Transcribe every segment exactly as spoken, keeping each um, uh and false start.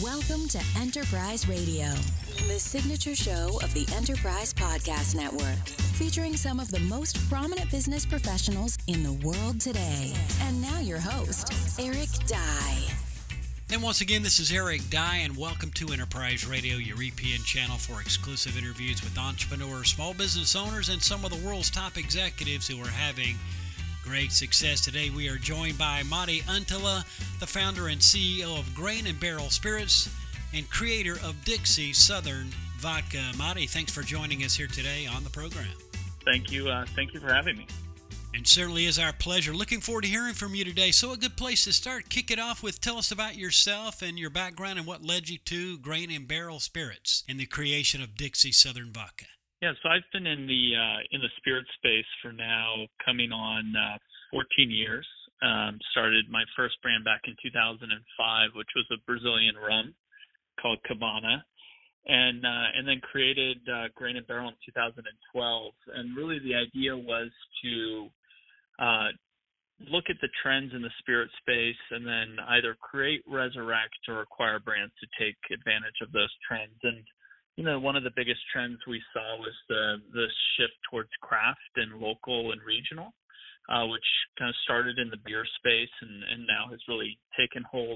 Welcome to Enterprise Radio, the signature show of the Enterprise Podcast Network, featuring some of the most prominent business professionals in the world today. And now your host, Eric Dye. And once again, this is Eric Dye, and welcome to Enterprise Radio, your E P N channel for exclusive interviews with entrepreneurs, small business owners, and some of the world's top executives who are having great success. Today we are joined by Matti Untila, the founder and C E O of Grain and Barrel Spirits and creator of Dixie Southern Vodka. Matti, thanks for joining us here today on the program. Thank you. Uh, thank you for having me. And certainly is our pleasure. Looking forward to hearing from you today. So a good place to start. Kick it off with, tell us about yourself and your background and what led you to Grain and Barrel Spirits and the creation of Dixie Southern Vodka. Yeah, so I've been in the uh, in the spirit space for now coming on uh, fourteen years. Um, started my first brand back in two thousand five, which was a Brazilian rum called Cabana, and uh, and then created uh, Grain and Barrel in two thousand twelve. And really the idea was to uh, look at the trends in the spirit space and then either create, resurrect, or acquire brands to take advantage of those trends. And you know, one of the biggest trends we saw was the the shift towards craft and local and regional, uh, which kind of started in the beer space and, and now has really taken hold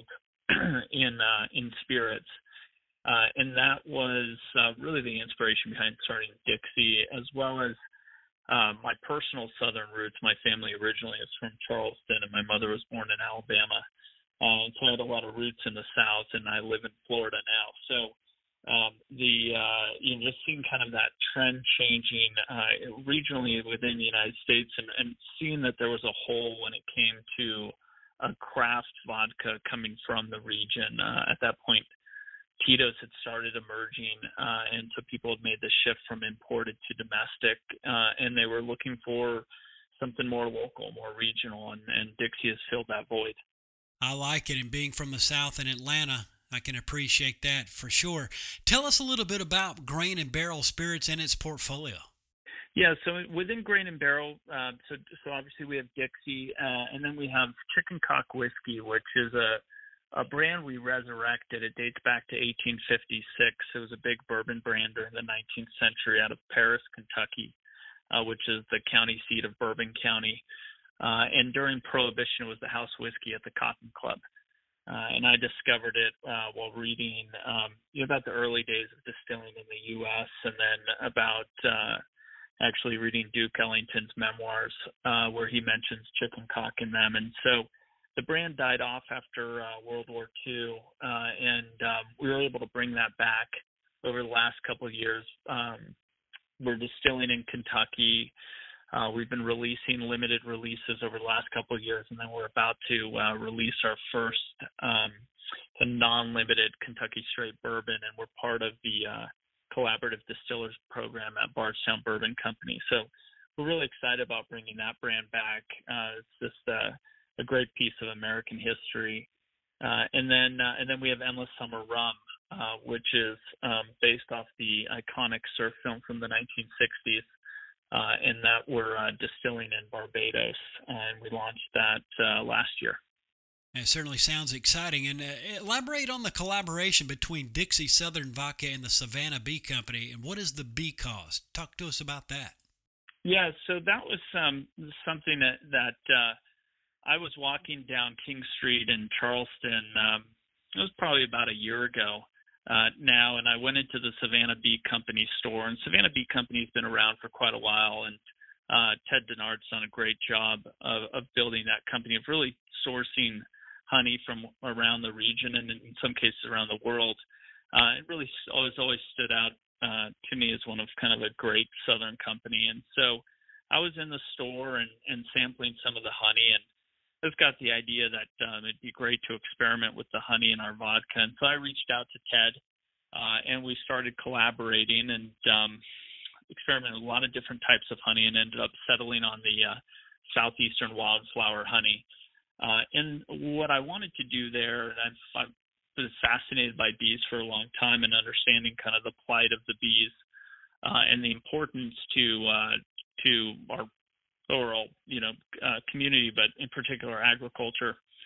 in uh, in spirits. Uh, and that was uh, really the inspiration behind starting Dixie, as well as uh, my personal Southern roots. My family originally is from Charleston, and my mother was born in Alabama. Uh, so I had a lot of roots in the South, and I live in Florida now. So Um, the uh, you know, just seeing kind of that trend changing uh, regionally within the United States, and, and seeing that there was a hole when it came to a craft vodka coming from the region. Uh, at that point, Tito's had started emerging, uh, and so people had made the shift from imported to domestic, uh, and they were looking for something more local, more regional, and, and Dixie has filled that void. I like it, and being from the South in Atlanta, I can appreciate that for sure. Tell us a little bit about Grain and Barrel Spirits and its portfolio. Yeah, so within Grain and Barrel, uh, so so obviously we have Dixie, uh, and then we have Chicken Cock Whiskey, which is a a brand we resurrected. It dates back to eighteen fifty-six. It was a big bourbon brand during the nineteenth century out of Paris, Kentucky, uh, which is the county seat of Bourbon County. Uh, and during Prohibition, it was the house whiskey at the Cotton Club. Uh, and I discovered it uh, while reading um, you know, about the early days of distilling in the U S, and then about uh, actually reading Duke Ellington's memoirs, uh, where he mentions chicken cock in them. And so the brand died off after uh, World War Two, uh, and um, we were able to bring that back over the last couple of years. Um, we're distilling in Kentucky. Uh, we've been releasing limited releases over the last couple of years, and then we're about to uh, release our first um, non-limited Kentucky Straight Bourbon, and we're part of the uh, collaborative distillers program at Bardstown Bourbon Company. So we're really excited about bringing that brand back. Uh, it's just uh, a great piece of American history. Uh, and then uh, and then we have Endless Summer Rum, uh, which is um, based off the iconic surf film from the nineteen sixties. Uh, and that we're uh, distilling in Barbados, and we launched that uh, last year. It certainly sounds exciting. And uh, elaborate on the collaboration between Dixie Southern Vodka and the Savannah Bee Company, and what is the bee cause? Talk to us about that. Yeah, so that was um, something that, that uh, I was walking down King Street in Charleston. Um, it was probably about a year ago. Uh, now, and I went into the Savannah Bee Company store, and Savannah Bee Company has been around for quite a while, and uh, Ted Denard's done a great job of, of building that company, of really sourcing honey from around the region and in some cases around the world. Uh, it really always, always stood out uh, to me as one of kind of a great Southern company. And so I was in the store and, and sampling some of the honey, and I've got the idea that um, it'd be great to experiment with the honey in our vodka. And so I reached out to Ted, uh, and we started collaborating and um, experimented with a lot of different types of honey, and ended up settling on the uh, Southeastern Wildflower honey. Uh, and what I wanted to do there, and I've, I've been fascinated by bees for a long time and understanding kind of the plight of the bees uh, and the importance to uh, to our overall, you know, uh, community, but in particular agriculture.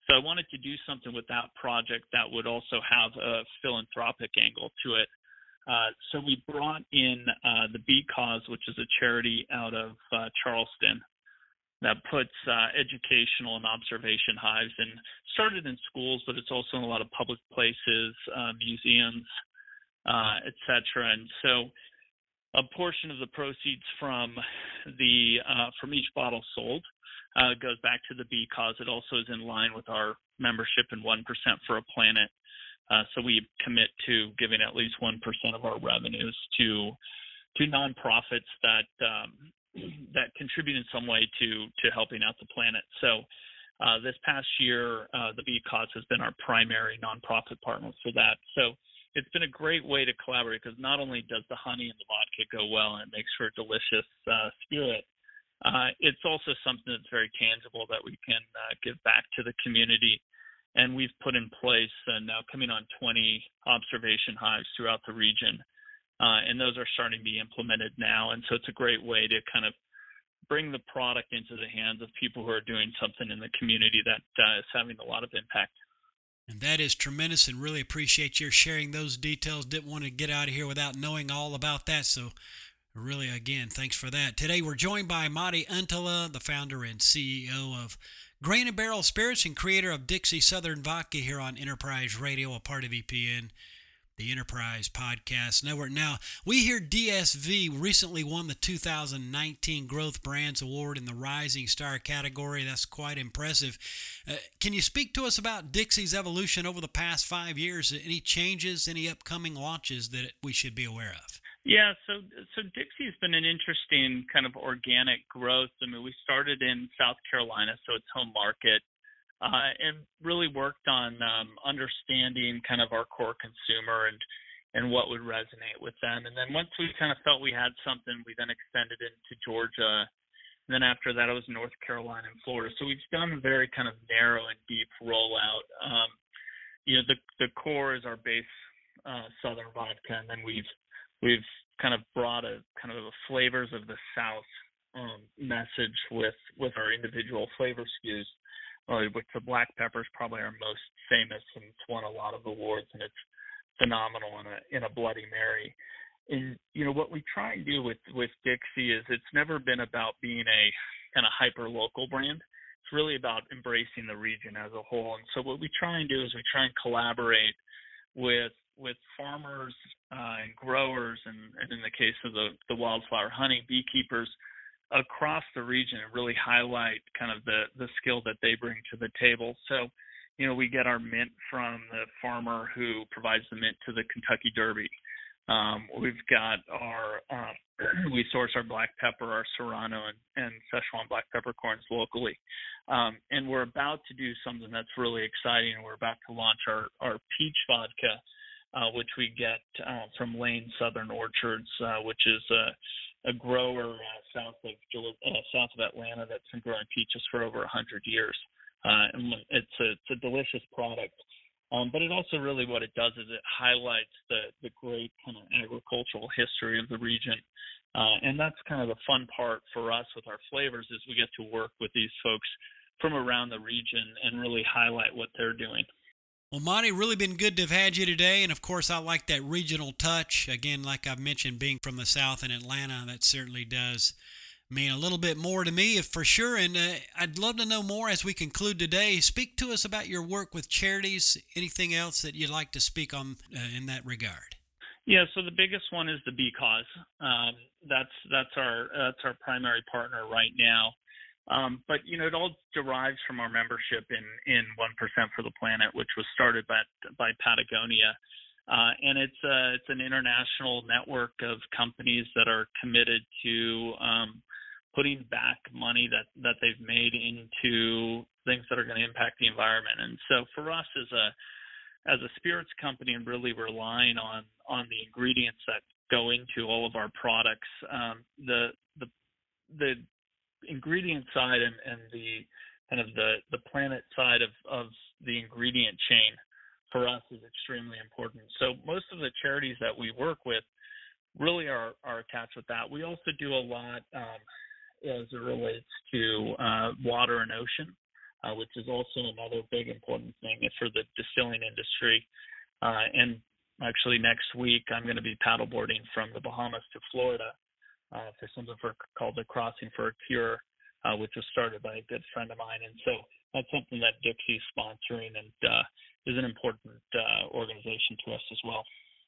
So I wanted to do something with that project that would also have a philanthropic angle to it. Uh, so we brought in uh, the Bee Cause, which is a charity out of uh, Charleston that puts uh, educational and observation hives, and started in schools, but it's also in a lot of public places, uh, museums, uh, et cetera. And so a portion of the proceeds from the uh, from each bottle sold uh, goes back to the Bee Cause. It also is in line with our membership in one percent for a Planet. Uh, so we commit to giving at least one percent of our revenues to to nonprofits that um, that contribute in some way to to helping out the planet. So uh, this past year, uh, the Bee Cause has been our primary nonprofit partner for that. So it's been a great way to collaborate, because not only does the honey and the vodka go well and it makes for a delicious uh, spirit, uh, it's also something that's very tangible that we can uh, give back to the community. And we've put in place uh, now coming on twenty observation hives throughout the region. Uh, and those are starting to be implemented now. And so it's a great way to kind of bring the product into the hands of people who are doing something in the community that uh, is having a lot of impact. And that is tremendous, and really appreciate your sharing those details. Didn't want to get out of here without knowing all about that. So really, again, thanks for that. Today we're joined by Matti Untila, the founder and C E O of Grain and Barrel Spirits and creator of Dixie Southern Vodka, here on Enterprise Radio, a part of E P N, the Enterprise Podcast Network. Now, we hear D S V recently won the two thousand nineteen Growth Brands Award in the Rising Star category. That's quite impressive. Uh, can you speak to us about Dixie's evolution over the past five years? Any changes, any upcoming launches that we should be aware of? Yeah, so so Dixie's been an interesting kind of organic growth. I mean, we started in South Carolina, so it's home market. Uh, and really worked on um, understanding kind of our core consumer and and what would resonate with them. And then once we kind of felt we had something, we then extended it to Georgia. And then after that, it was North Carolina and Florida. So we've done a very kind of narrow and deep rollout. Um, you know, the the core is our base uh, Southern vodka, and then we've we've kind of brought a kind of a flavors of the South um, message with with our individual flavor S K Us. Uh, which the black pepper is probably our most famous, and it's won a lot of awards, and it's phenomenal in a in a Bloody Mary. And you know what we try and do with with Dixie is it's never been about being a kind of hyper local brand. It's really about embracing the region as a whole. And so what we try and do is we try and collaborate with with farmers uh, and growers, and, and in the case of the the wildflower honey, beekeepers across the region, and really highlight kind of the, the skill that they bring to the table. So, you know, we get our mint from the farmer who provides the mint to the Kentucky Derby. Um, we've got our, um, we source our black pepper, our Serrano and, and Szechuan black peppercorns locally. Um, and we're about to do something that's really exciting. We're about to launch our, our peach vodka, uh, which we get uh, from Lane Southern Orchards, uh, which is a a grower uh, south of uh, south of Atlanta that's been growing peaches for over one hundred years. Uh, and it's a, it's a delicious product. Um, but it also really what it does is it highlights the, the great kind of agricultural history of the region. Uh, and that's kind of the fun part for us with our flavors, is we get to work with these folks from around the region and really highlight what they're doing. Well, Matti, really been good to have had you today. And, of course, I like that regional touch. Again, like I've mentioned, being from the South in Atlanta, that certainly does mean a little bit more to me, for sure. And uh, I'd love to know more as we conclude today. Speak to us about your work with charities. Anything else that you'd like to speak on uh, in that regard? Yeah, so the biggest one is the Bee Cause. Um, that's that's our that's our primary partner right now. Um, but, you know, it all derives from our membership in, in one percent for the Planet, which was started by, by Patagonia. Uh, and it's, a, it's an international network of companies that are committed to um, putting back money that, that they've made into things that are going to impact the environment. And so for us as a as a spirits company, and really relying on, on the ingredients that go into all of our products, um, the the the ingredient side and, and the kind of the, the planet side of, of the ingredient chain for us is extremely important. So most of the charities that we work with really are, are attached with that. We also do a lot um, as it relates to uh, water and ocean. uh, which is also another big important thing for the distilling industry. Uh, and actually next week, I'm going to be paddleboarding from the Bahamas to Florida uh, for something for, called the Crossing for a Cure, uh, which was started by a good friend of mine. And so that's something that Dixie's sponsoring and uh, is an important uh, organization to us as well.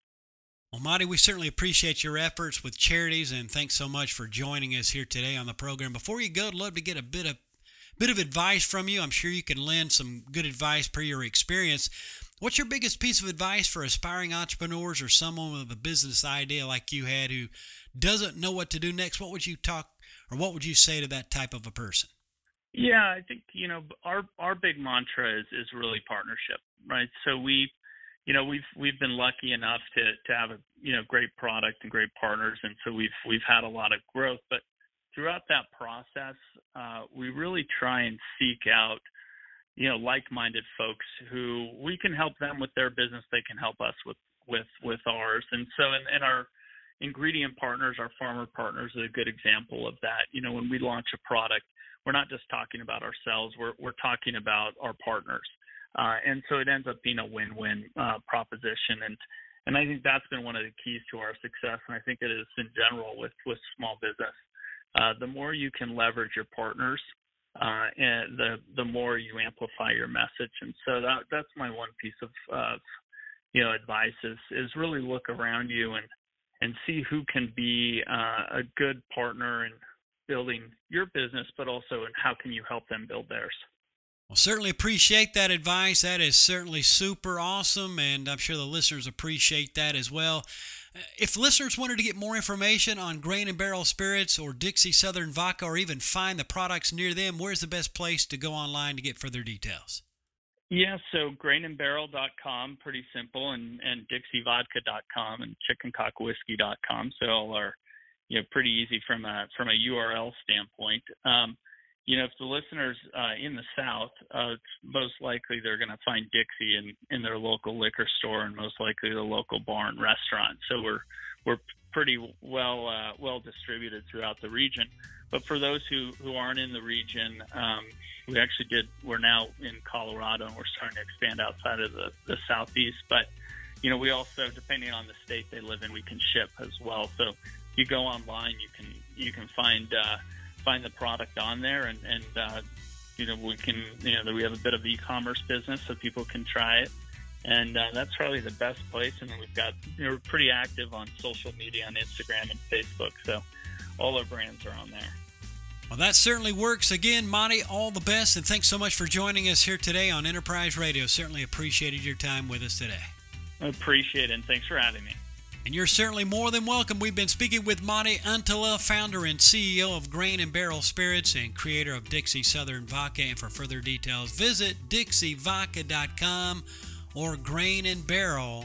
Well, Monty, we certainly appreciate your efforts with charities, and thanks so much for joining us here today on the program. Before you go, I'd love to get a bit of bit of advice from you. I'm sure you can lend some good advice per your experience. What's your biggest piece of advice for aspiring entrepreneurs or someone with a business idea like you had who doesn't know what to do next? What would you talk or what would you say to that type of a person? Yeah, I think, you know, our our big mantra is is really partnership, right? So we You know, we've we've been lucky enough to to have a you know great product and great partners, and so we've we've had a lot of growth. But throughout that process, uh, we really try and seek out you know like-minded folks who we can help them with their business. They can help us with with with ours, and so and, and our ingredient partners, our farmer partners, are a good example of that. You know, when we launch a product, we're not just talking about ourselves. We're we're talking about our partners. Uh, and so it ends up being a win-win uh, proposition. And, and I think that's been one of the keys to our success. And I think it is in general with, with small business. Uh, the more you can leverage your partners, uh, and the, the more you amplify your message. And so that, that's my one piece of, of you know, advice is, is really look around you and, and see who can be uh, a good partner in building your business, but also in how can you help them build theirs. Well, certainly appreciate that advice. That is certainly super awesome, and I'm sure the listeners appreciate that as well. If listeners wanted to get more information on Grain and Barrel Spirits or Dixie Southern Vodka, or even find the products near them, where's the best place to go online to get further details? Yeah, so grain and barrel dot com, pretty simple, and, and dixie vodka dot com and chicken cock whiskey dot com. So all are you know pretty easy from a from a U R L standpoint. Um, You know, if the listeners uh, in the South, uh, it's most likely they're going to find Dixie in, in their local liquor store and most likely the local bar and restaurant. So we're we're pretty well uh, well distributed throughout the region. But for those who, who aren't in the region, um, we actually did. We're now in Colorado and we're starting to expand outside of the, the Southeast. But you know, we also, depending on the state they live in, we can ship as well. So if you go online, you can you can find. Uh, find the product on there and, and uh, you know, we can, you know, we have a bit of e-commerce business so people can try it. And uh, that's probably the best place. And then we've got, you know, we're pretty active on social media, on Instagram and Facebook. So all our brands are on there. Well, that certainly works. Again, Monty, all the best. And thanks so much for joining us here today on Enterprise Radio. Certainly appreciated your time with us today. I appreciate it. And thanks for having me. And you're certainly more than welcome. We've been speaking with Monty Untala, founder and C E O of Grain and Barrel Spirits and creator of Dixie Southern Vodka. And for further details, visit dixie vodka dot com or grain and barrel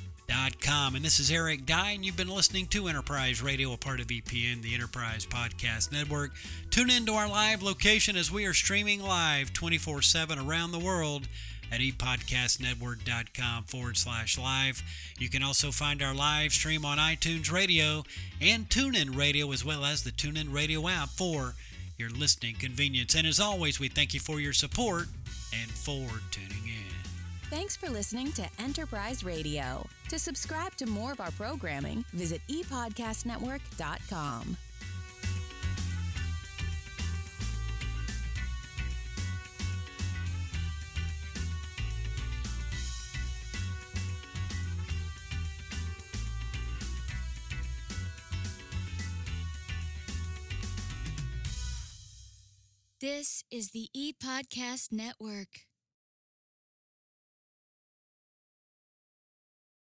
dot com. And this is Eric Dye, and you've been listening to Enterprise Radio, a part of E P N, the Enterprise Podcast Network. Tune into our live location as we are streaming live twenty-four seven around the world at epodcastnetwork.com forward slash live. You can also find our live stream on iTunes Radio and TuneIn Radio, as well as the TuneIn Radio app for your listening convenience. And as always, we thank you for your support and for tuning in. Thanks for listening to Enterprise Radio. To subscribe to more of our programming, visit e podcast network dot com. This is the ePodcast Network.